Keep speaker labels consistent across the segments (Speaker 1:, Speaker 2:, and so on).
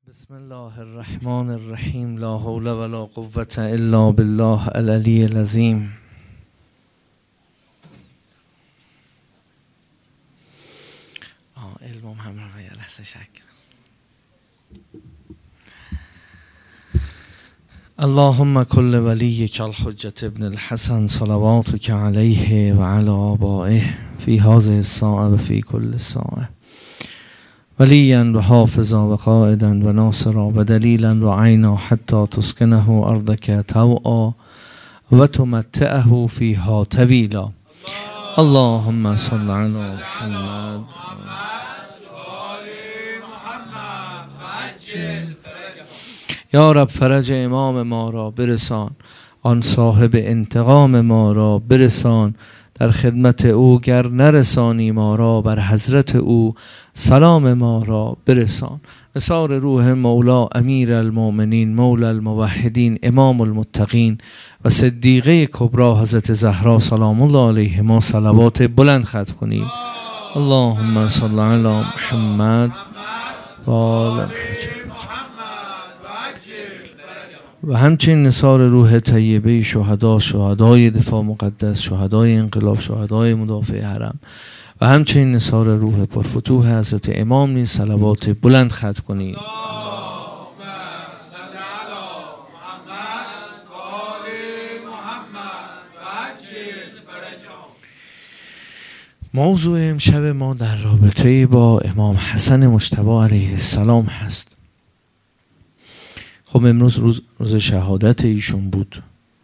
Speaker 1: بسم الله الرحمن الرحیم. لا حول ولا قوة الا بالله العلی العظیم. علمم همراه و یه لحظه شک. اللهم كل وليك الحجة ابن الحسن صلواتك عليه وعلى آبائه في هذه الساعة وفي كل الساعة وليا وحافظا وقائدا وناصرا ودليلا وعينا حتى تسكنه أرضك طوعا وتمتعه فيها طويلا. اللهم صل على محمد یا رب فرج امام ما را برسان، آن صاحب انتقام ما را برسان، در خدمت او گر نرسانی ما را بر حضرت او سلام ما را برسان. نثار روح مولا امیر المؤمنین مولا الموحدین امام المتقین و صدیقه کبری حضرت زهرا سلام الله علیهما صلوات بلند ختم کنیم. اللهم صل علی محمد و آل و همچنین نثار روح طیبه شهدا، شهدای دفاع مقدس، شهدای انقلاب، شهدای مدافع حرم و همچنین نثار روح پرفتوح حضرت امام نیز صلوات بلند ختم کنید. موضوع امشب ما در رابطه با امام حسن مجتبی علیه السلام هست. خب امروز روز شهادت ایشون بود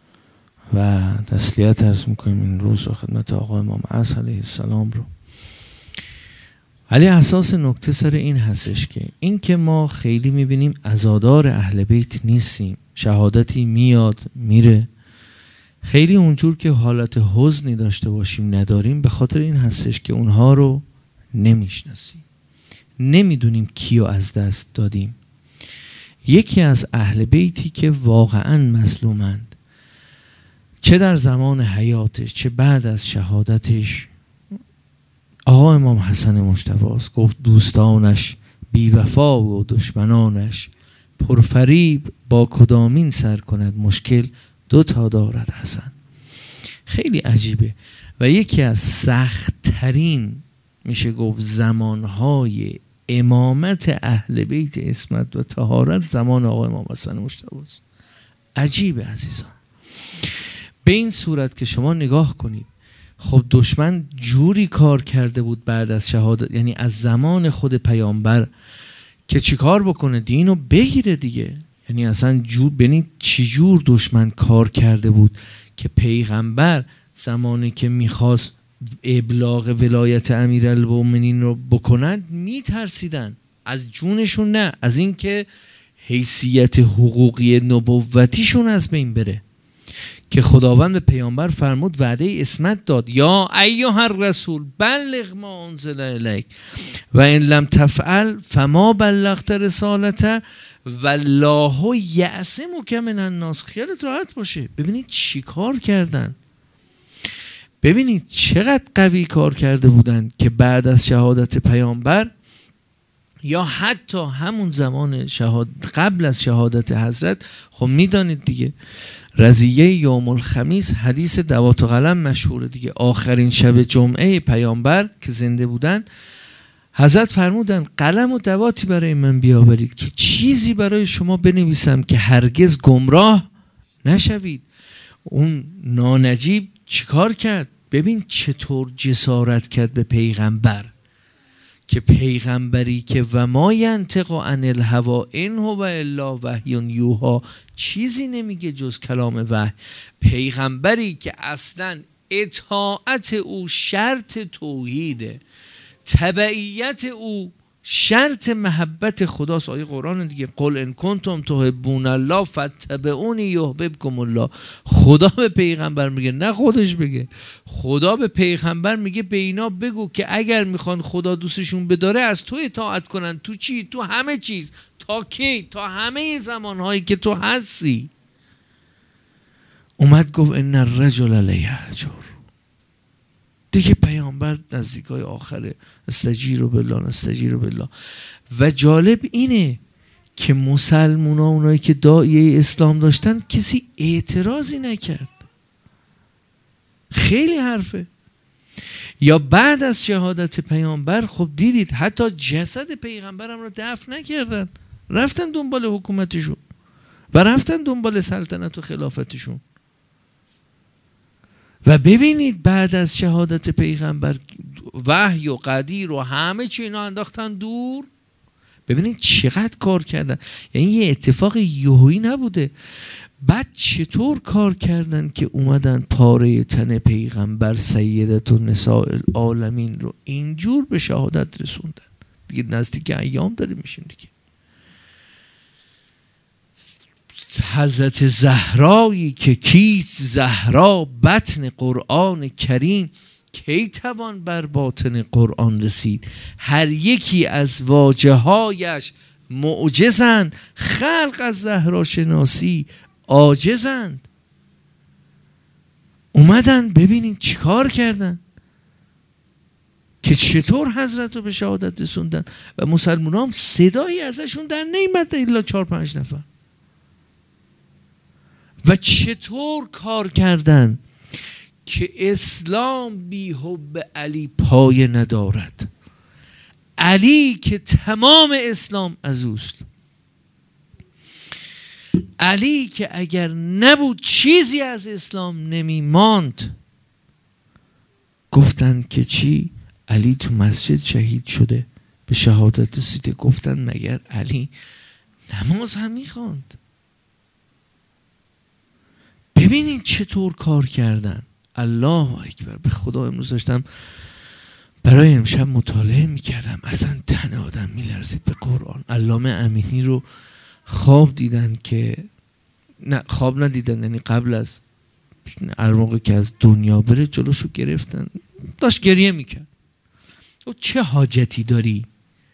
Speaker 1: و تسلیت عرض میکنیم این روز رو خدمت آقا امام عصر علیه السلام رو. ولی اساس نکته سر این هستش که این که ما خیلی میبینیم عزادار اهل بیت نیستیم، شهادتی میاد میره، خیلی اونجور که حالت حزنی داشته باشیم نداریم، به خاطر این هستش که اونها رو نمیشناسیم، نمیدونیم کیو از دست دادیم. یکی از اهل بیتی که واقعا مظلومند، چه در زمان حیاتش چه بعد از شهادتش، آقا امام حسن مجتبی است. گفت دوستانش بی وفا و دشمنانش، پرفریب با کدامین سر کند مشکل، دوتا دارد حسن. خیلی عجیبه و یکی از سخت ترین میشه گفت زمانهای امامت اهل بیت عصمت و طهارت زمان آقا امام حسن مجتبی است. عجیبه عزیزان. به این صورت که شما نگاه کنید، خب دشمن جوری کار کرده بود بعد از شهادت، یعنی از زمان خود پیامبر که چیکار بکنه دینو بگیره دیگه. یعنی اصلا ببینید چی جور دشمن کار کرده بود که پیغمبر زمانی که میخواست ابلاغ ولایت امیرالمومنین رو بکنند میترسیدن از جونشون، نه از اینکه حیثیت حقوقی نبوتیشون از بین بره، که خداوند به پیامبر فرمود وعده عصمت داد، یا ایها الرسول بلغ ما انزل الیک و ان لم تفعل فما بلغت رسالته والله یعصمک من الناس. خیالت راحت باشه. ببینید چی کار کردن، ببینید چقدر قوی کار کرده بودن که بعد از شهادت پیامبر یا حتی همون زمان قبل از شهادت حضرت، خب میدانید دیگه رضیه یوم الخمیس حدیث دوات و قلم مشهوره دیگه، آخرین شب جمعه پیامبر که زنده بودن حضرت فرمودن قلم و دواتی برای من بیاورید که چیزی برای شما بنویسم که هرگز گمراه نشوید. اون نانجیب چیکار کرد؟ ببین چطور جسارت کرد به پیغمبر، که پیغمبری که و ما ینطق عن الهوا ان هو الا وحی یوحی، چیزی نمیگه جز کلام وحی، پیغمبری که اصلا اطاعت او شرط توحیده، تبعیت او شرط محبت خداست. آیه قرآن دیگه، قل ان کنتم تحبون الله فاتبعونی یحببکم الله. خدا به پیغمبر میگه، نه خودش بگه، خدا به پیغمبر میگه به اینا بگو که اگر میخوان خدا دوستشون بداره از تو اطاعت کنن. تو چی؟ تو همه چیز. تا کی؟ تا همه زمانهایی که تو هستی. اومد گفت ان الرجل لیهجر. دیگه پیامبر نزدیکای آخره، استجیروا بالله. و جالب اینه که مسلمان ها، اونایی که داعیه اسلام داشتن، کسی اعتراضی نکرد. خیلی حرفه. یا بعد از شهادت پیامبر خب دیدید حتی جسد پیغمبرم رو دفن نکردن، رفتن دنبال حکومتشون و رفتن دنبال سلطنت و خلافتشون. و ببینید بعد از شهادت پیغمبر وحی و قدیر و همه چی اینا انداختن دور. ببینید چقدر کار کردن، یعنی یه اتفاق یهویی نبوده. بعد چطور کار کردن که اومدن پاره تن پیغمبر سیدت و نساء العالمین رو اینجور به شهادت رسوندن. دیگه نزدیک ایام داریم میشیم دیگه. حضرت زهرایی که کیست زهرا بطن قرآن کریم، کی توان بر باطن قرآن رسید. هر یکی از واجه هایش معجزند، خلق از زهرا شناسی عاجزند. اومدن ببینین چیکار کردن که چطور حضرت رو به شهادت رسوندن و مسلمان هم صدایی ازشون در نیامد الا 4-5 نفر. و چطور کار کردن که اسلام بی حب علی پای ندارد. علی که تمام اسلام از اوست. علی که اگر نبود چیزی از اسلام نمی ماند. گفتن که چی؟ علی تو مسجد شهید شده، به شهادت رسیده. گفتن مگر علی نماز هم میخواند؟ ببینید چطور کار کردن. الله اکبر. به خدا امروز داشتم برای امشب مطالعه میکردم، اصلا تن آدم میلرزید به قرآن. علامه امینی رو خواب دیدن که نه خواب ندیدن، یعنی قبل از هر موقع که از دنیا بره جلوشو گرفتن، داشت گریه میکرد. او چه حاجتی داری؟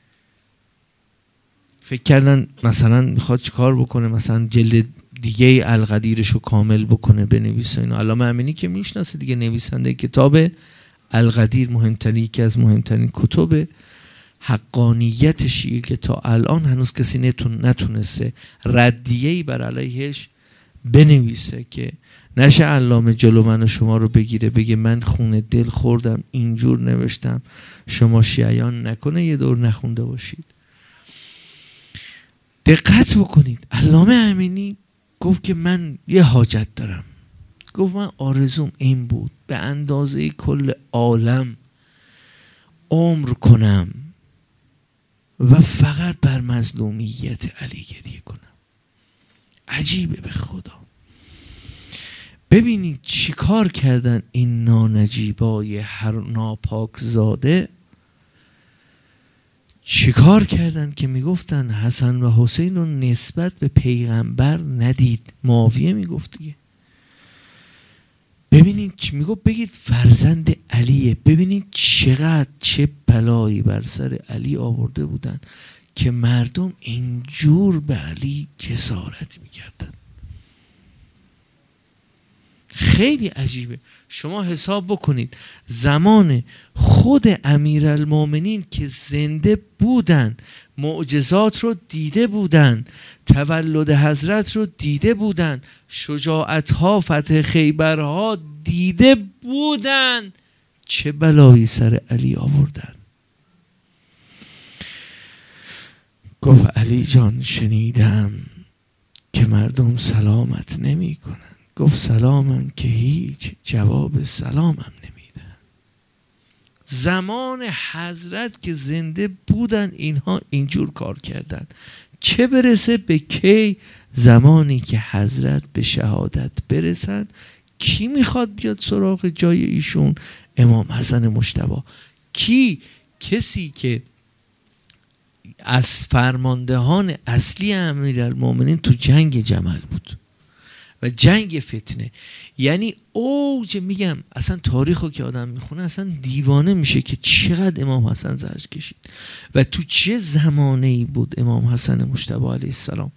Speaker 1: فکر کردن مثلا میخواد چیکار بکنه، مثلا جلد دیگه القدیرشو کامل بکنه بنویسه اینا. علامه امینی که میشناسه دیگه، نویسنده کتاب القدیر، مهمترین یکی از مهمترین کتب حقانیت شیعه که تا الان هنوز کسی نتونسته ردیه‌ای بر علیهش بنویسه که نشه علامه جلو من و شما رو بگیره بگه من خون دل خوردم اینجور نوشتم، شما شیعیان نکنه یه دور نخونده باشید. دقت بکنید. علامه امینی گفت که من یه حاجت دارم. گفت من آرزوم این بود به اندازه کل عالم عمر کنم و فقط بر مظلومیت علی گریه کنم. عجیبه به خدا. ببینید چی کار کردن این نانجیبای هر ناپاک زاده. چی کار کردن که میگفتن حسن و حسین رو نسبت به پیغمبر ندید. معاویه میگفت دیگه. ببینید چی میگفت، بگید فرزند علیه. ببینید چقدر چه بلایی بر سر علی آورده بودن که مردم اینجور به علی جسارت میکردن. خیلی عجیبه. شما حساب بکنید زمان خود امیرالمومنین که زنده بودن، معجزات رو دیده بودن، تولد حضرت رو دیده بودن، شجاعتها، فتح خیبرها دیده بودن، چه بلایی سر علی آوردن. گفت علی جان شنیدم که مردم سلامت نمی کنن. گفت سلامم که هیچ، جواب سلامم نمیدن. زمان حضرت که زنده بودن اینها اینجور کار کردن، چه برسه به کی؟ زمانی که حضرت به شهادت برسن کی میخواد بیاد سراغ جای ایشون؟ امام حسن مجتبی. کی؟ کسی که از فرماندهان اصلی امیرالمومنین تو جنگ جمل بود و جنگ فتنه. یعنی اوج، میگم اصلا تاریخو که آدم میخونه اصلا دیوانه میشه که چقدر امام حسن زجر کشید و تو چه زمانه‌ای بود امام حسن مجتبی علیه السلام.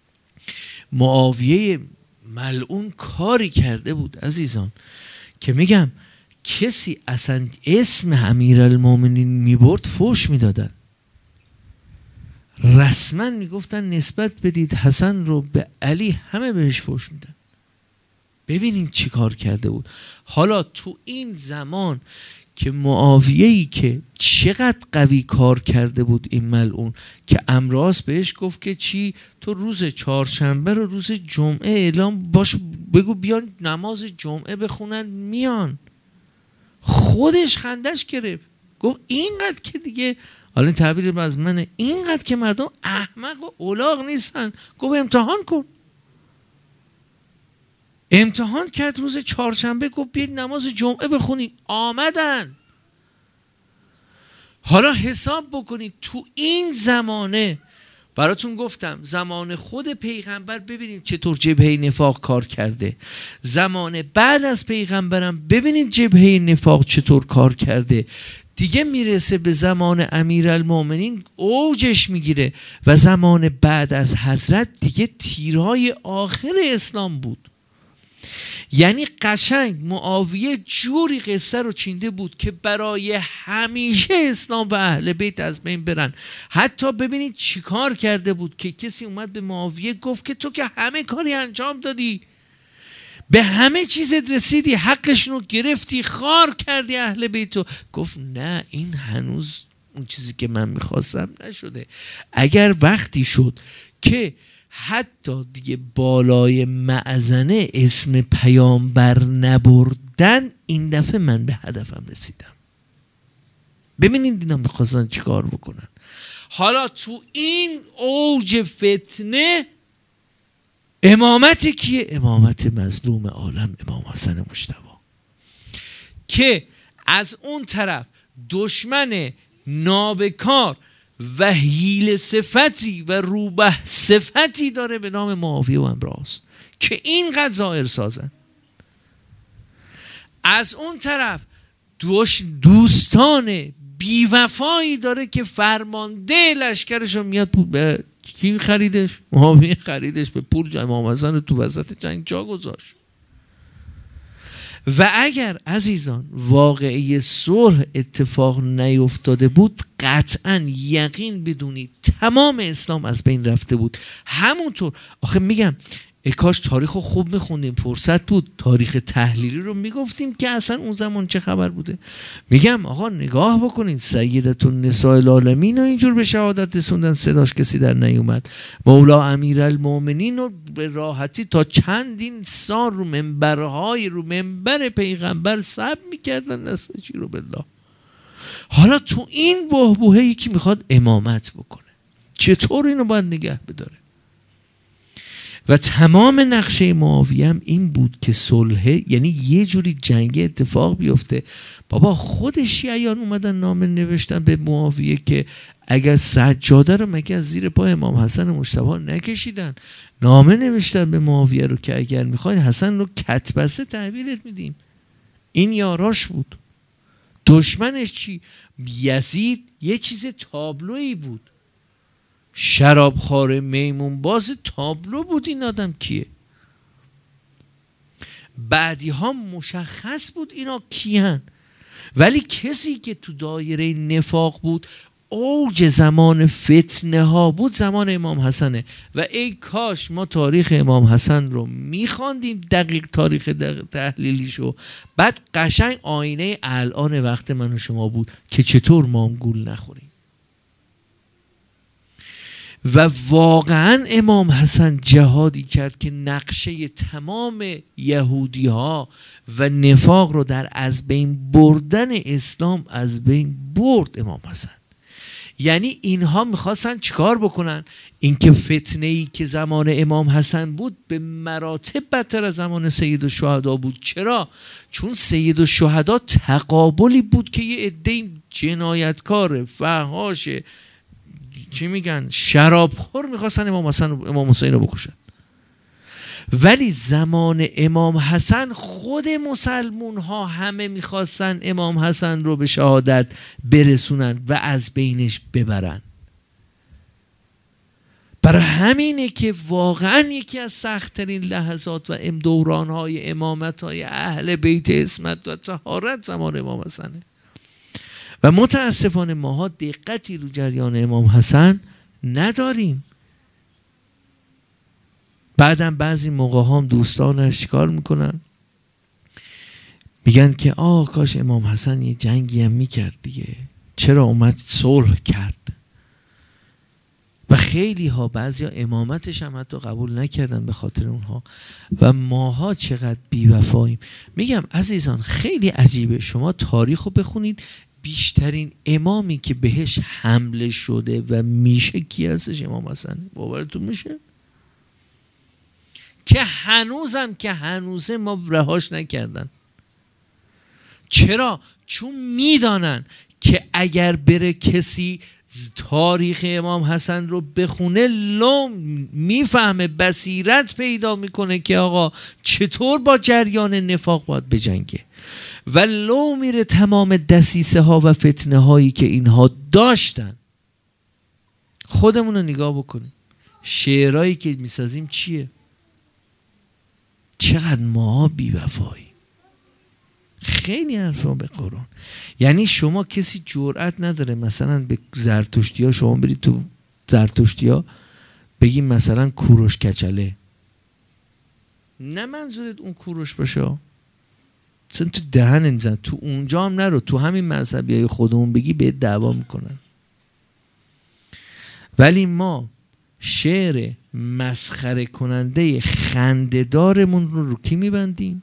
Speaker 1: معاویه ملعون کاری کرده بود عزیزان که میگم کسی اصلا اسم امیرالمومنین میبرد فوش میدادن. رسما میگفتن نسبت بدید حسن رو به علی، همه بهش فحش میدن. ببینید چی کار کرده بود. حالا تو این زمان که معاویه‌ای که چقدر قوی کار کرده بود این ملعون، که امراض بهش گفت که چی، تو روز چهارشنبه رو روز جمعه اعلام باش، بگو بیان نماز جمعه بخونن میان. خودش خندش گرفت، گفت اینقدر که دیگه، حالا تعبیر از منه، اینقدر که مردم احمق و الاغ نیستن. گفت امتحان کن. امتحان کرد روز چهارشنبه، گفت بیاید نماز جمعه بخونیم، آمدن. حالا حساب بکنید تو این زمانه، براتون گفتم زمان خود پیغمبر ببینید چطور جبهه نفاق کار کرده، زمان بعد از پیغمبرم ببینید جبهه نفاق چطور کار کرده. دیگه میرسه به زمان امیرالمومنین اوجش میگیره و زمان بعد از حضرت دیگه تیرهای آخر اسلام بود. یعنی قشنگ معاویه جوری قصه رو چینده بود که برای همیشه اسلام و اهل بیت از بین برن. حتی ببینید چیکار کرده بود که کسی اومد به معاویه گفت که تو که همه کاری انجام دادی، به همه چیزت رسیدی، حقشون رو گرفتی، خار کردی اهل بیتو. گفت نه، این هنوز اون چیزی که من میخواستم نشده. اگر وقتی شد که حتی دیگه بالای مأذنه اسم پیامبر نبردن، این دفعه من به هدفم رسیدم. ببینید اینا میخواستن چی کار بکنن. حالا تو این اوج فتنه امامت کیه؟ امامت مظلوم عالم امام حسن مجتبی، که از اون طرف دشمن نابکار و حیله صفتی و روبه صفتی داره به نام معاویه و امراض که اینقدر ظاهر سازن. از اون طرف دوستان بیوفایی داره که فرمانده لشکرشو میاد کی خریدش؟ معاویه خریدش، به پول امام حسن رو تو وسط جنگ جا گذاشت. و اگر عزیزان واقعی صلح اتفاق نیفتاده بود، قطعا یقین بدونید تمام اسلام از بین رفته بود. همونطور آخه میگم کاش تاریخ رو خوب میخوندیم، فرصت بود تاریخ تحلیلی رو میگفتیم که اصلا اون زمان چه خبر بوده. میگم آقا نگاه بکنید، سیدتون نساء العالمین رو اینجور به شهادت رسوندن، صداش کسی در نیومد. مولا امیرالمومنین رو به راحتی تا چندین سال رو منبر پیغمبر سب میکردن، نستجی رو بالله. حالا تو این بحبوحه یکی میخواد امامت بکنه، چطور اینو باید نگه بداره؟ و تمام نقشه معاویه هم این بود که صلح، یعنی یه جوری جنگ اتفاق بیفته. بابا خود شیعیان اومدن نامه نوشتن به معاویه که اگر سجاده رو مگه از زیر پای امام حسن مجتبی نکشیدن، نامه نوشتن به معاویه رو که اگر میخواین حسن رو کتبسته تحویلت میدیم. این یاراش بود. دشمنش چی؟ یزید یه چیز تابلویی بود، شرابخوار میمون باز تابلو بود. این آدم کیه؟ بعدی ها مشخص بود اینا کیان، ولی کسی که تو دایره نفاق بود، اوج زمان فتنه ها بود، زمان امام حسنه. و ای کاش ما تاریخ امام حسن رو میخواندیم، دقیق تاریخ تحلیلیشو، بعد قشنگ آینه الان وقت من و شما بود که چطور ما هم گول نخوریم. و واقعا امام حسن جهادی کرد که نقشه تمام یهودی ها و نفاق رو در از بین بردن اسلام از بین برد امام حسن. یعنی اینها میخواستن چیکار بکنن؟ اینکه فتنه‌ای که زمان امام حسن بود به مراتب بدتر از زمان سید الشهدا بود. چرا؟ چون سید الشهدا تقابلی بود که یه عده جنایتکار فحاش چی میگن شرابخور میخواستن امام حسین رو بکشن. ولی زمان امام حسن خود مسلمون ها همه میخواستن امام حسن رو به شهادت برسونن و از بینش ببرن. برای همینه که واقعا یکی از سخت‌ترین لحظات و دوران‌های امامت‌های اهل بیت عصمت و طهارت زمان امام حسنه. و متاسفانه ماها دقتی رو جریان امام حسن نداریم. بعدم بعضی موقع هم دوستانش چیکار میکنن؟ میگن که کاش امام حسن یه جنگی هم میکرد دیگه، چرا اومد صلح کرد؟ و خیلی ها بعضی ها امامتش هم حتی قبول نکردن به خاطر اونها. و ماها چقدر بی‌وفاییم. میگم عزیزان خیلی عجیبه، شما تاریخ رو بخونید، بیشترین امامی که بهش حمله شده و میشه کی هستش؟ امام حسن. باورتون میشه؟ که هنوزه ما رهاش نکردن. چرا؟ چون میدانن که اگر بره کسی تاریخ امام حسن رو بخونه میفهمه، بصیرت پیدا میکنه که آقا چطور با جریان نفاق باید بجنگه. و میره تمام دسیسه ها و فتنه هایی که اینها داشتن. خودمون رو نگاه بکنیم، شعرهایی که میسازیم چیه؟ چقدر ما بی‌وفایی. خیلی حرفا به قرآن. یعنی شما کسی جرئت نداره مثلا به زرتشتی ها، شما برید تو زرتشتی ها بگیم مثلا کوروش کچله، نه منظورت اون کوروش باشه، مثلا تو دهن میزن، تو اونجا هم نرو، تو همین مذهبی های خودمون بگی به دعوا میکنن. ولی ما شعر مسخره کننده خنده‌دارمون رو کی میبندیم؟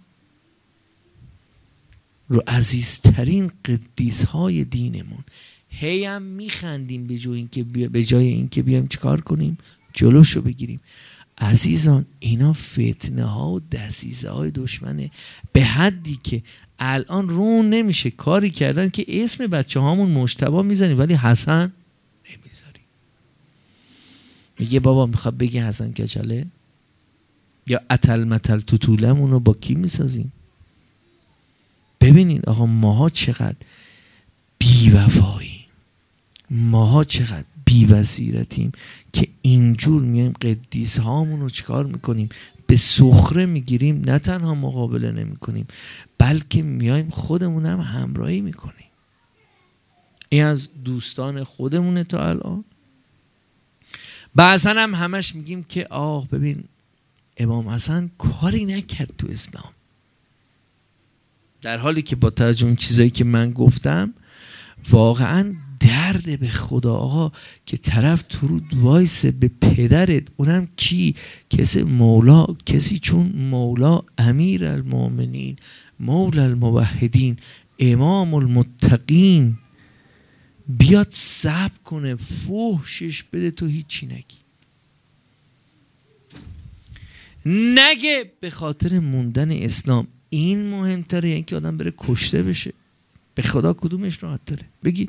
Speaker 1: رو عزیزترین قدیس های دینمون. هی هم میخندیم به جای اینکه بیایم چیکار کنیم؟ جلوشو بگیریم. عزیزان اینا فتنه ها و دسیسه های دشمنه به حدی که الان رون نمیشه. کاری کردن که اسم بچه هامون مجتبی میزنیم ولی حسن نمیذاریم. میگه بابا میخواد بگی حسن کچله؟ یا اتل متل توتولمون رو با کی میسازیم؟ ببینید آقا ماها چقدر بی‌وفاییم، ماها چقدر بی‌بصیرتیم که اینجور میایم قدیس هامون رو چیکار میکنیم؟ به سخره میگیریم. نه تنها مقابله نمیکنیم بلکه میایم خودمون هم همراهی میکنیم. این از دوستان خودمونه تا الان. بعضا هم همش میگیم که ببین امام حسن کاری نکرد تو اسلام، در حالی که با توجه اون چیزایی که من گفتم واقعا درد به خدا آقا که طرف تو رو وایسه به پدرت، اونم کی؟ کسی چون مولا امیر المؤمنین، مولا الموحدین، امام المتقین، بیاد صبر کنه فحشش بده تو هیچی نگه به خاطر موندن اسلام. این مهمتره یعنی که آدم بره کشته بشه؟ به خدا کدومش راحت تره؟ بگید.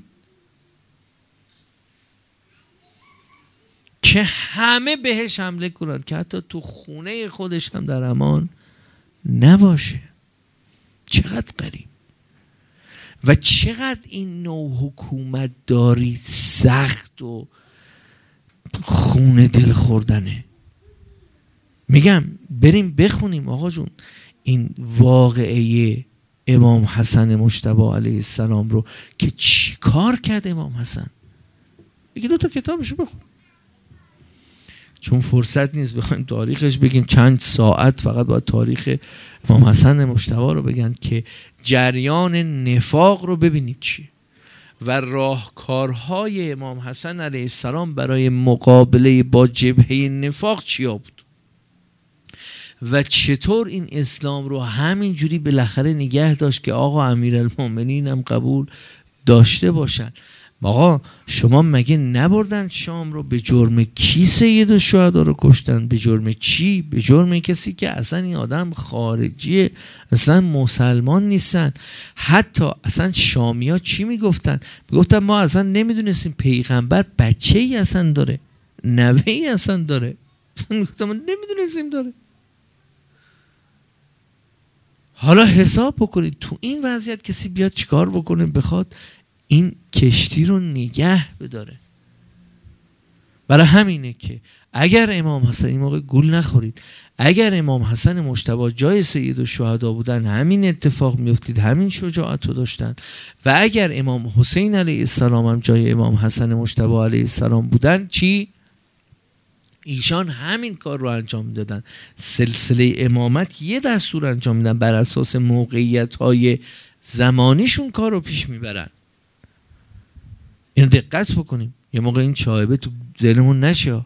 Speaker 1: که همه بهش حمله کنن که حتی تو خونه خودش هم در امان نباشه. چقدر غریب و چقدر این نوع حکومت داری سخت و خون دل خوردنه. میگم بریم بخونیم آقا جون این واقعه امام حسن مجتبی علیه السلام رو که چی کار کرد امام حسن. یکی دو تا کتابشو بخون، چون فرصت نیست بخوایم تاریخش بگیم. چند ساعت فقط باید تاریخ امام حسن مجتبی رو بگن که جریان نفاق رو ببینید چی و راهکارهای امام حسن علیه السلام برای مقابله با جبهه نفاق چیا بود و چطور این اسلام رو همینجوری بالاخره نگه داشت که آقا امیرالمومنین هم قبول داشته باشن. آقا شما مگه نبردن شام رو؟ به جرم کی سید الشهدا رو کشتن؟ به جرم چی؟ به جرم کسی که اصلا این آدم خارجیه، اصلا مسلمان نیستن. حتی اصلا شامی ها چی میگفتن؟ میگفتن ما اصلا نمیدونستیم پیغمبر بچه ای اصلا داره، نوه ای اصلا داره، اصلا میگفتن ما نمیدونستیم داره. حالا حساب بکنید تو این وضعیت کسی بیاد چیکار بکنه بخواد این کشتی رو نگه بداره. برای همینه که اگر امام حسن این موقع گول نخورید، اگر امام حسن مجتبی جای سید الشهدا بودن همین اتفاق میافتید، همین شجاعت رو داشتن. و اگر امام حسین علیه السلام هم جای امام حسن مجتبی علیه السلام بودن چی؟ ایشان همین کار رو انجام میدادن. سلسله امامت یه دستور انجام میدن، بر اساس موقعیت‌های زمانیشون کار رو پیش میبرن. این دقت بکنیم، یه موقع این چایبه تو ذهنمون نشه.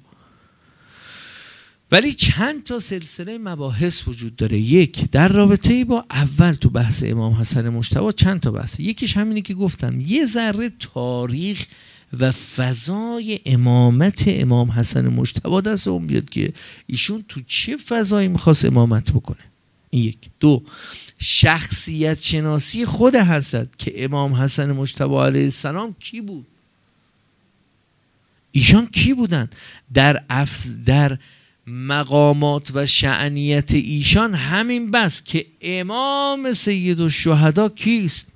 Speaker 1: ولی چند تا سلسله مباحث وجود داره. یک، در رابطه با اول تو بحث امام حسن مجتبی چند تا بحث. یکیش همینی که گفتم، یه ذره تاریخ و فضای امامت امام حسن مجتبی دست اون بیاد که ایشون تو چه فضایی میخواست امامت بکنه. این یک. دو، شخصیت شناسی خود حضرت که امام حسن مجتبی علیه السلام کی بود، ایشان کی بودن، در مقامات و شأنیت ایشان همین بس که امام سید الشهدا کیست.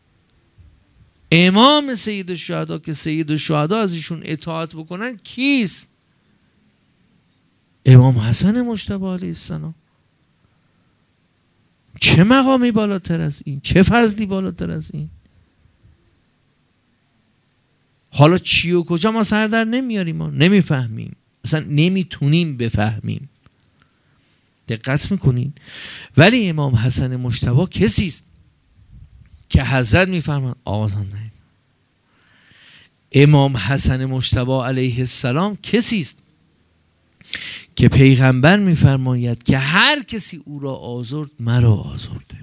Speaker 1: امام سید الشهدا که سید الشهدا از ایشون اطاعت بکنن کیست؟ امام حسن مجتبی علیه السلام. چه مقامی بالاتر از این، چه فضلی بالاتر از این؟ حالا چی و کجا ما سر در نمیاریم، ما نمیفهمیم، اصلا نمیتونیم بفهمیم. دقت میکنین؟ ولی امام حسن مجتبی کسی است که حضرت میفرمان آوازان نه. امام حسن مجتبی علیه السلام کسی است که پیغمبر میفرماید که هر کسی او را آزرد مرا آزرده.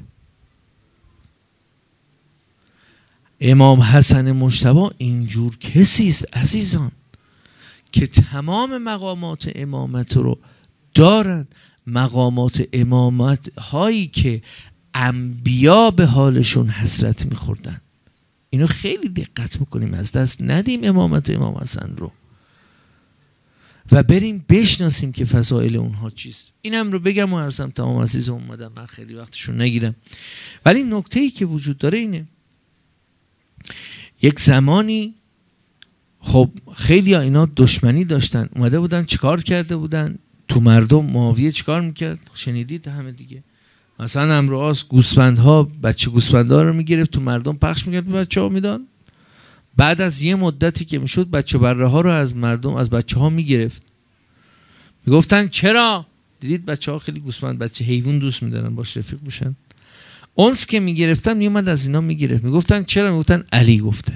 Speaker 1: امام حسن مجتبی اینجور کسی است عزیزان که تمام مقامات امامت رو دارند، مقامات امامت هایی که انبیا به حالشون حسرت میخوردن. اینو خیلی دقت بکنیم، از دست ندیم امامت امام حسن رو و بریم بشناسیم که فضائل اونها چیست. اینم رو بگم و عرضم تمام. عزیز اومدم، من خیلی وقتشون نگیرم، ولی نکته‌ای که وجود داره اینه، یک زمانی خب خیلی ها اینا دشمنی داشتن، اومده بودن چیکار کرده بودن تو مردم. معاویه چیکار میکرد؟ شنیدید همه دیگه. مثلا امروز گوسفندها، بچه گوسفندها رو میگرفت تو مردم پخش میکرد، به بچه ها میداد. بعد از یه مدتی که میشد بچه بره ها رو از مردم، از بچه ها میگرفت، میگفتن چرا؟ دیدید بچه ها خیلی گوسفند، بچه حیوان دوست میدارن، باش رفیق بشن. اونس که میگرفتن میومد از اینا میگرفت، میگفتن چرا؟ میگفتن علی گفته.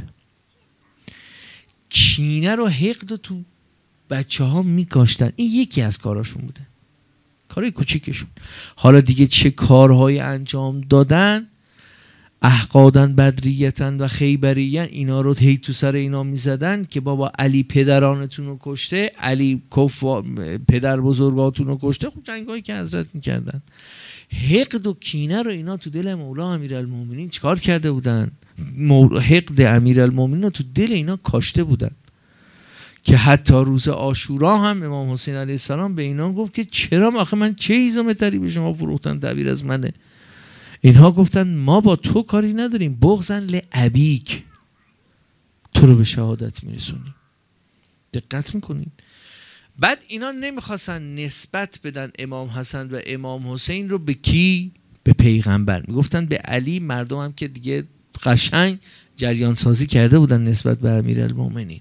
Speaker 1: کینه رو، حقد رو تو بچه ها میکاشتن. این یکی از کاراشون بوده، کارهای کوچیکشون. حالا دیگه چه کارهای انجام دادن؟ احقادن، بدریتن و خیبریتن، اینا رو هی تو سر اینا میزدن که بابا علی پدرانتون رو کشته، علی پدر بزرگاتون رو کشته. خب جنگایی که حضرت میکردن، حقد و کینه رو اینا تو دل مولا امیرالمومنین چیکار کرده بودن؟ حقد امیرالمومنین رو تو دل اینا کاشته بودن که حتی روز عاشورا هم امام حسین علیه السلام به اینا گفت که چرا آخه من چه هیزمتری به شما فروختن، تعبیر از منه. اینها گفتن ما با تو کاری نداریم، بغضن لابیک، تو رو به شهادت میرسونیم. دقت میکنید؟ بعد اینا نمیخواستن نسبت بدن امام حسن و امام حسین رو به کی؟ به پیغمبر. میگفتن به علی. مردم هم که دیگه قشنگ جریان سازی کرده بودن نسبت به امیرالمومنین.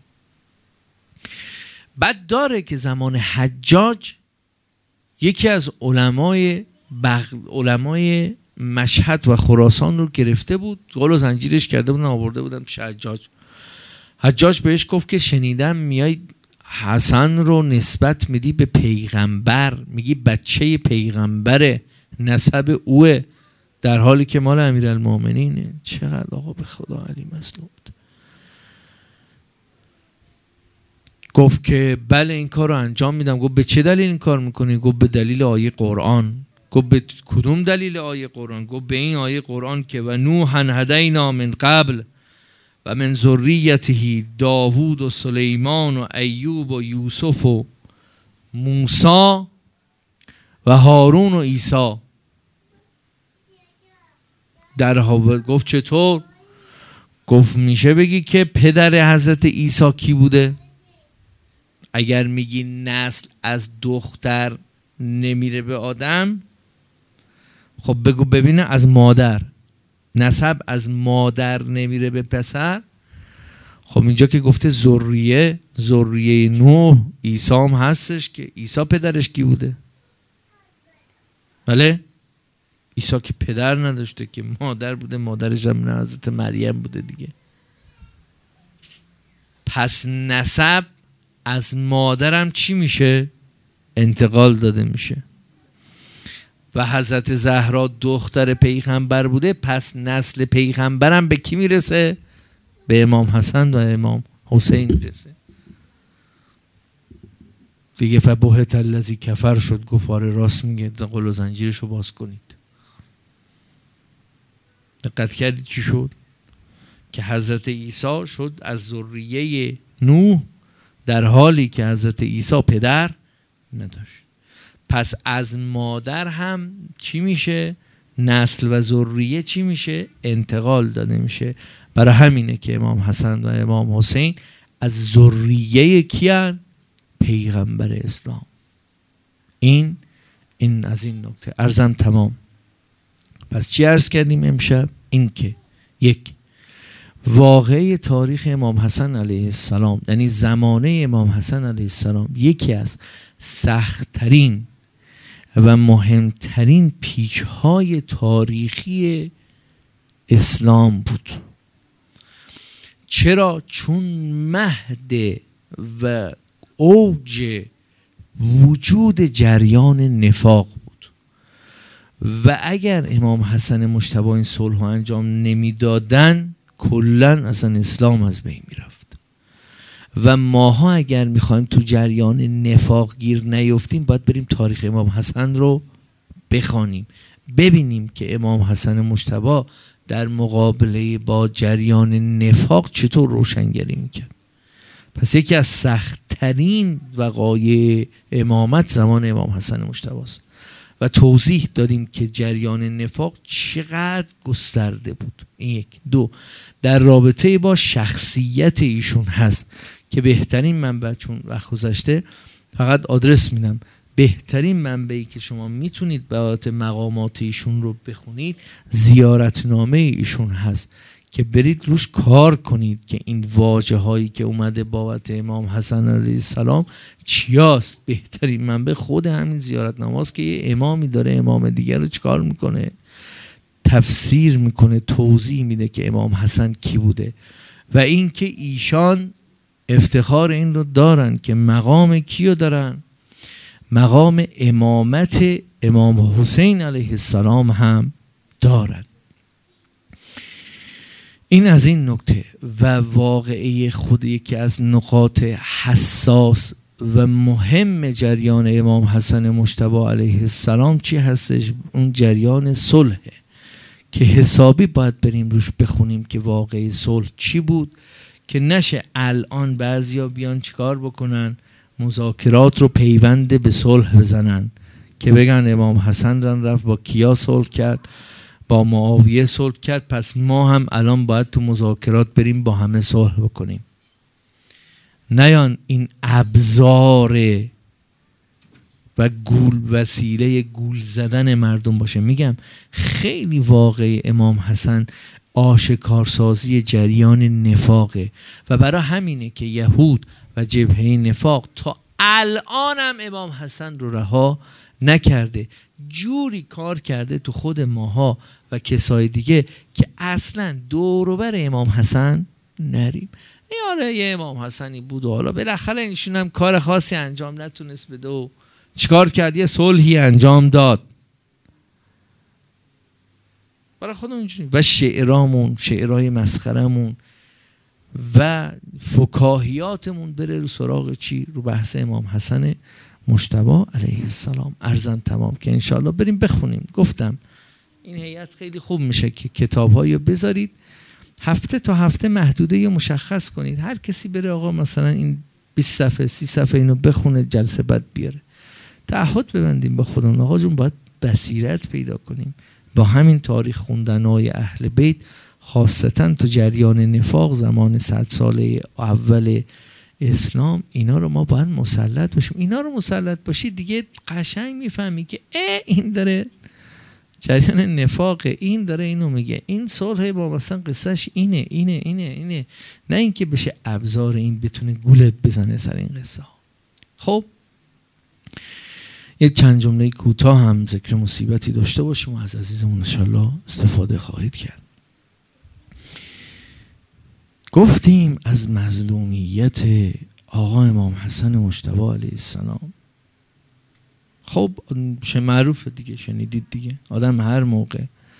Speaker 1: بعد داره که زمان حجاج یکی از علمای مشهد و خراسان رو گرفته بود، قل و زنجیرش کرده بودن، آورده بودن پیش حجاج. حجاج بهش گفت که شنیدم میای حسن رو نسبت میدی به پیغمبر، میگی بچه پیغمبره، نسب اوه، در حالی که مال امیرالمومنینه. چقدر آقا به خدا علی مظلوم. گفت که بله این کار رو انجام میدم. گفت به چه دلیل این کار میکنی؟ گفت به دلیل آیه قرآن. گفت به کدوم دلیل آیه قرآن؟ گفت به این آیه قرآن که و نوحا هدینا من قبل و من ذریته داوود و سلیمان و ایوب و یوسف و موسی و هارون و عیسی. در حاوت گفت چطور؟ گفت میشه بگی که پدر حضرت عیسی کی بوده؟ اگر میگی نسل از دختر نمیره به آدم، خب بگو ببینه از مادر، نسب از مادر نمیره به پسر. خب اینجا که گفته ذریه نوح عیسی هم هستش، که عیسی پدرش کی بوده؟ بله، عیسی که پدر نداشته که مادر بوده، مادرش هم حضرت مریم بوده دیگه. پس نسب از مادرم چی میشه؟ انتقال داده میشه. و حضرت زهرا دختر پیغمبر بوده، پس نسل پیغمبرم به کی میرسه؟ به امام حسن و امام حسین میرسه دیگه. فبهت الذی کفر شد، گفار راست میگه، قل و زنجیرشو باز کنید. دقت کردید چی شد؟ که حضرت عیسی شد از ذریه نوح، در حالی که حضرت عیسی پدر نداشت. پس از مادر هم چی میشه؟ نسل و ذریه چی میشه؟ انتقال داده میشه. برای همینه که امام حسن و امام حسین از ذریه کیان؟ پیغمبر اسلام. این از این نکته. عرضم تمام. پس چی عرض کردیم امشب؟ این که یک، واقعه تاریخ امام حسن علیه السلام، یعنی زمانه امام حسن علیه السلام، یکی از سخت‌ترین و مهمترین پیچ‌های تاریخی اسلام بود. چرا؟ چون مهد و اوج وجود جریان نفاق بود و اگر امام حسن مجتبی این صلح رو انجام نمیدادن کلن اصلا اسلام از بین میرفت. و ماها اگر میخوایم تو جریان نفاق گیر نیفتیم باید بریم تاریخ امام حسن رو بخوانیم، ببینیم که امام حسن مجتبی در مقابله با جریان نفاق چطور روشنگری میکرد. پس یکی از سخت‌ترین وقایع امامت زمان امام حسن مجتبی است و توضیح دادیم که جریان نفاق چقدر گسترده بود. این یک. دو، در رابطه با شخصیت ایشون هست که بهترین منبع، چون وقت گذشته فقط آدرس میدم، بهترین منبعی که شما میتونید بابت مقامات ایشون رو بخونید زیارتنامه ایشون هست که برید روش کار کنید که این واژه هایی که اومده بابت امام حسن علیه السلام چیاست. بهترین منبع خود همین زیارتنامه است که یه امامی داره امام دیگر رو چکار میکنه؟ تفسیر میکنه، توضیح میده که امام حسن کی بوده و این که ایشان افتخار این رو دارن که مقام کیو دارن؟ مقام امامت امام حسین علیه السلام هم دارن. این از این نکته. و واقعه خود یکی از نقاط حساس و مهم جریان امام حسن مجتبی علیه السلام چی هستش؟ اون جریان صلحه که حسابی باید بریم روش بخونیم که واقعه صلح چی بود، که نشه الان بعضیا بیان چیکار بکنن؟ مذاکرات رو پیوند به صلح بزنن که بگن امام حسن رفت با کیا صلح کرد؟ با معاویه صلح کرد، پس ما هم الان باید تو مذاکرات بریم با همه صلح بکنیم. نیان این ابزار و وسیله گول زدن مردم باشه. میگم خیلی واقعی امام حسن آشکارسازی جریان نفاقه و برای همینه که یهود و جبهه نفاق تا الان هم امام حسن رو رها نکرده. جوری کار کرده تو خود ماها و کسای دیگه که اصلا دوروبر امام حسن نریم. یاره یه امام حسنی بود و حالا بالاخره ایشون هم کار خاصی انجام نتونست بده و چیکار کرد؟ یه صلحی انجام داد برای خودمون. و شعرامون، شعرهای مسخرمون و فکاهیاتمون بره رو سراغ چی؟ رو بحث امام حسن مجتبی علیه السلام. عرضم تمام که انشاءالله بریم بخونیم. گفتم این هیئت خیلی خوب میشه که کتاب‌هایی بذارید هفته تا هفته محدوده مشخص کنید، هر کسی بره آقا مثلا این 20 صفحه 30 صفحه اینو بخونه، جلسه بعد بیاره. تعهد ببندیم با خودمون آقا جون باید بصیرت پیدا کنیم با همین تاریخ خوندن‌های اهل بیت، خاصتا تو جریان نفاق زمان 100 ساله اول اسلام. اینا رو ما باید مسلط باشیم. اینا رو مسلط باشی دیگه قشنگ میفهمی که این داره جریان نفاق. این داره اینو میگه، این صلح با مثلا قصهش اینه، نه اینکه بشه ابزار این بتونه گولت بزنه سر این قصه. خب یک چند جمله کوتاه هم ذکر مصیبتی داشته باشیم و از عزیزمون انشالله استفاده خواهید کرد. گفتیم از مظلومیت آقا امام حسن مجتبی علیه السلام. خب معروفه دیگه، شنیدید دیگه، آدم هر موقع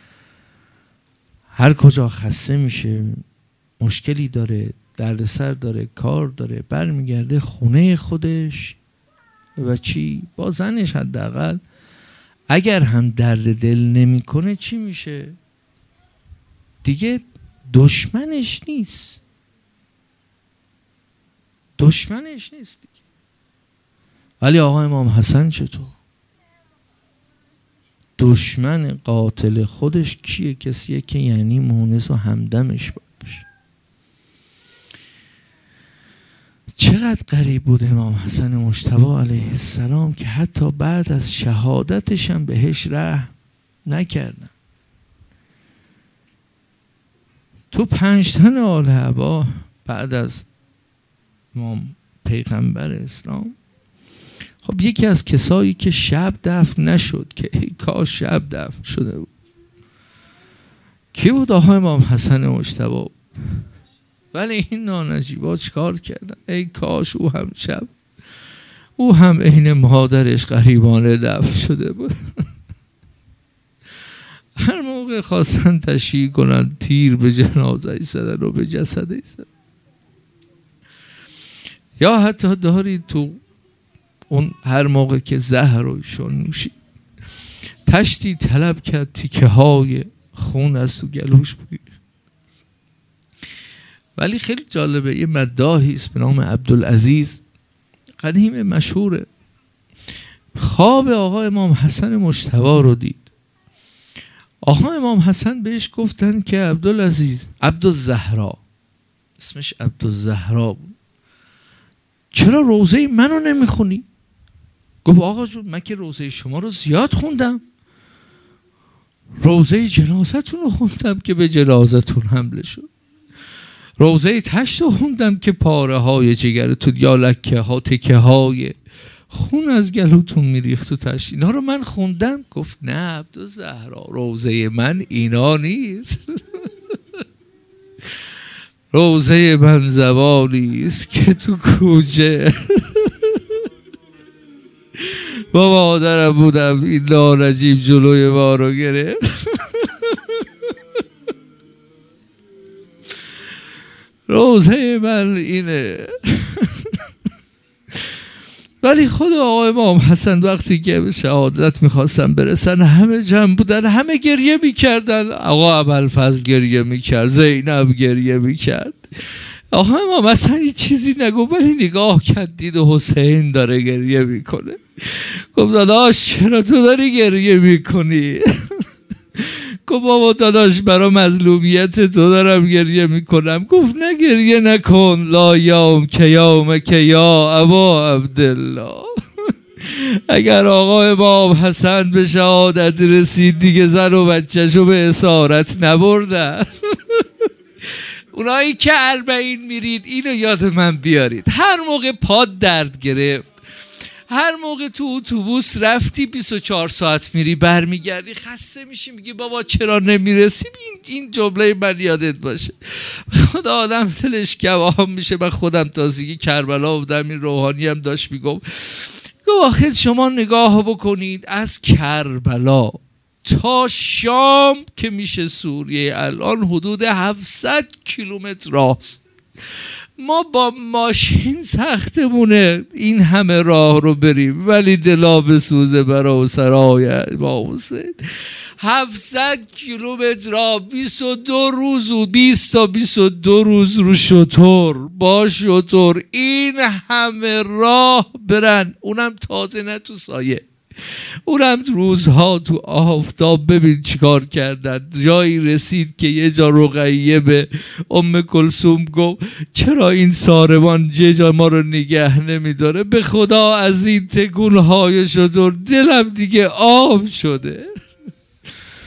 Speaker 1: هر کجا خسته میشه، مشکلی داره، دردسر داره، کار داره، برمیگرده خونه خودش و چی؟ با زنش حداقل اگر هم درد دل نمیکنه چی میشه؟ دیگه دشمنش نیست دیگه. ولی آقا امام حسن چطور؟ دشمن قاتل خودش کیه؟ کسیه که یعنی مونس و همدمش باید بشه. چقدر غریب بود امام حسن مجتبی علیه السلام که حتی بعد از شهادتش هم بهش رحم نکردن. تو 5 تن آل عبا بعد از امام پیغمبر اسلام، خب یکی از کسایی که شب دفن نشد که ای کاش شب دفن شده بود، کی بود؟ آقا امام حسن مجتبی. ولی این نانجیبا چکار کردن؟ ای کاش او هم عین مادرش غریبانه دفن شده بود. هر موقع خواستن تشییع کنن تیر به جنازه زدن و به جسد زدن. یا حتی دارید تو اون هر موقع که زهر رو ایشون نوشید، تشتی طلب کرد تیکه های خون از تو گلوش بگیر. ولی خیلی جالبه، یه مداحی است به نام عبدالعزیز، قدیم مشهوره، خواب آقا امام حسن مجتبی رو دید. آقا امام حسن بهش گفتن که عبدالعزیز، عبدالزهرا، اسمش عبدالزهرا بود، چرا روزه منو نمیخونی؟ گفت آقا جون من که روزه شما رو زیاد خوندم، روزه جنازتون رو خوندم که به جنازتون حمله شد، روزه تشت رو خوندم که پاره های جگرتون یا لکه ها تکه های خون از گلوتون میریخت تو تشت، اینا رو من خوندم. گفت نه عبدالزهرا، روزه من اینا نیست. روزه من زبانی است که تو کوچه با مادرم بودم، این نانجیب جلوی ما رو گرفت. روزه من اینه. ولی خود آقا امام حسن وقتی که به شهادت میخواستن برسن، همه جمع بودن، همه گریه میکردن. آقا ابوالفضل گریه میکرد، زینب گریه میکرد. آقا امام حسن هیچ چیزی نگو، ولی نگاه کرد دید حسین داره گریه میکنه. گفت داداش چرا تو داری گریه میکنی؟ گفت بابا داداش برای مظلومیت تو دارم گریه میکنم. گفت نه گریه نکن، لا یوم که یوم که یا ابا عبدالله. اگر آقا امام حسن به شهادت رسید دیگه زن و بچه‌شو به اسارت نبردن. اونایی که 40 میرید اینو یاد من بیارید، هر موقع پاد درد گرفت، هر موقع تو اتوبوس رفتی 24 ساعت میری برمیگردی خسته میشی، میگی بابا چرا نمیرسیم، این جمله من یادت باشه. خدا آدم دلش کباب میشه. من خودم تازگی کربلا بودم، این روحانی هم داشت میگفت آخر شما نگاه بکنید از کربلا تا شام که میشه سوریه الان حدود 700 کیلومتر راه، ما با ماشین سختمونه این همه راه رو بریم، ولی دلا بسوزه برا سرای با حسین. 700 کیلومتر راه، 22 روز و 20 تا 22 روز رو شتر، با شتر این همه راه برن، اونم تازه نه تو سایه، اونم روزها تو آفتاب. ببین چیکار کردن. جایی رسید که یه جا رقیه به ام کلثوم گفت چرا این ساربان یه جا ما رو نگه نمیداره؟ به خدا از این تکونهای شتر دلم دیگه آب شده.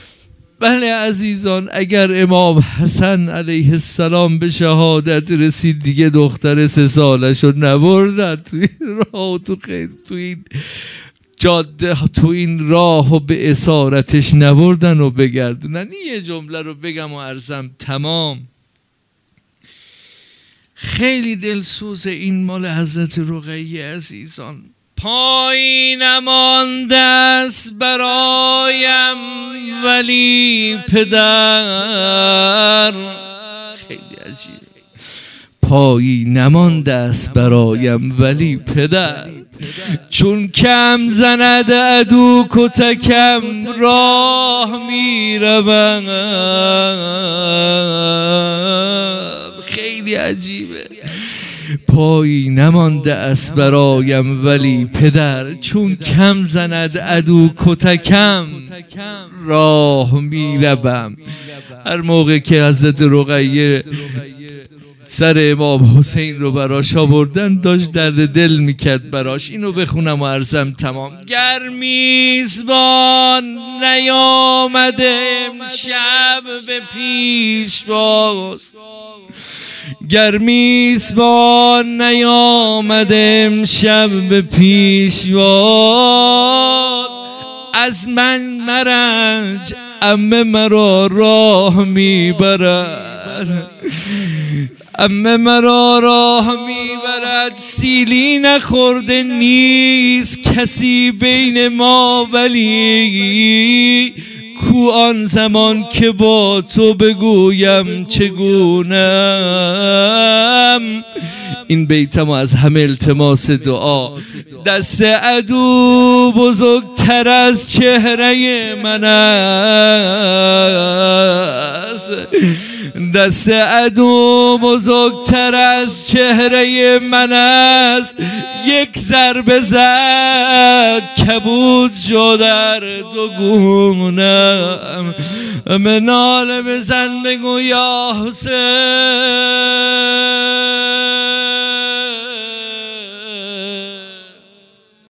Speaker 1: بله عزیزان، اگر امام حسن علیه السلام به شهادت رسید دیگه دختر 3 سالش رو نبردن تو این راه، تو این جاده، تو این راه و به اسارتش نبردن و بگردونن. یه جمله رو بگم و عرضم تمام. خیلی دلسوز این مال حضرت رقیه عزیزان. پای نمانده است برایم ولی پدر، خیلی عجیبه، پایی نمانده است برایم ولی پدر، چون کم زند عدو کتکم راه میروم. خیلی عجیبه. پایی نمانده است برایم ولی پدر، چون کم زند عدو کتکم راه میروم. هر موقع که حضرت رقیه سر امام حسین رو براش آوردن داشت درد دل میکرد براش. اینو بخونم و عرضم تمام. گر میزبان نیامده امشب به پیش باز، گر میزبان نیامده امشب به پیش باز، از من مرنج عمه مرا راه میبرد، عمه مرا راه میبرد، سیلی نخورده نیست کسی بین ما ولی، کو آن زمان که با تو بگویم چگونم. این بیتم از همه التماس دعا. دست عدو بزرگتر از چهره من است، دست عدو بزرگتر از چهره من است، یک ضربه زد کبود شد در 2 گونم. ناله بزن بگو یا حسین